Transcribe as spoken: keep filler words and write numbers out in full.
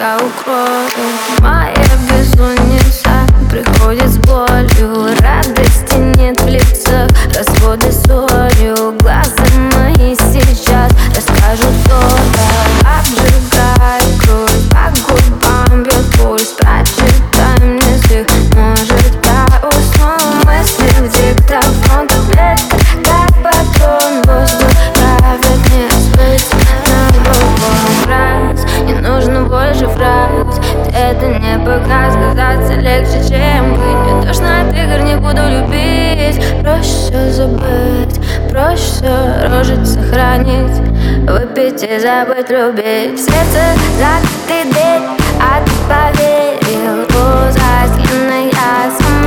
тебя укроют. Моя бессонница приходит с болью, радости нет в лицах, разводы солью. Глаза мои сейчас расскажут то-то, обжигает кровь, по губам бьет пульс. Прочитай мне стих, может я усну. Мысли в диктофон, таблетка как патрон. Воздух давит, не спать на другом раз. Не нужно больше фраз, ты это не показ. Казаться легче, чем быть. Мне тошно от игр, не буду любить. Проще все забыть, проще все рожить сохранить, выпить и забыть любить. В сердце закрытый дверь, а ты поверил, что застеленная я сама.